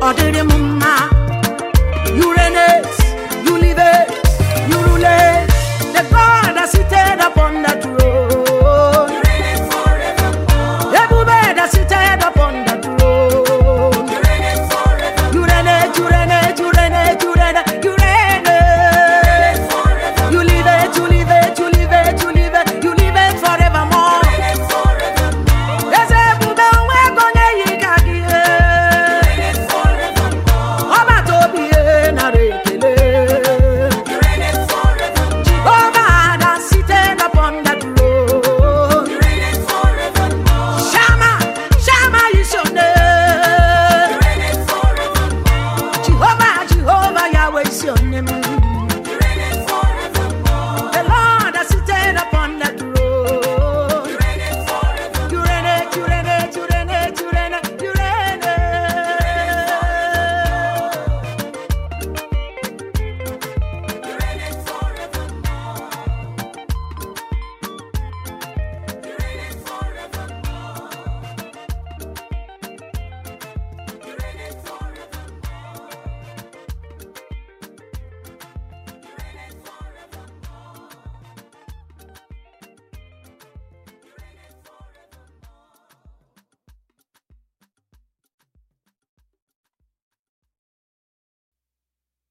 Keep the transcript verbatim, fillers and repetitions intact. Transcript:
Odiri mumma. You reign it, you live it, you rule it. The God that seated upon the throne. You reign it forevermore. Everywhere that seated upon the throne. You reign it forevermore. You reign it, you reign it, you reign it, you reign it, you reign it. You live it, you live it, you live it, you live it, you live it forevermore. You reign it forevermore. There's a Buddha where gonna ye kaki. You reign it forevermore. Oba tobi e na rekele. You reign it forevermore. Jehovah that seated upon the throne. You reign it forevermore. Shama, Shama is your name. You reign it forevermore. Jehovah, Jehovah, Yahweh is your name.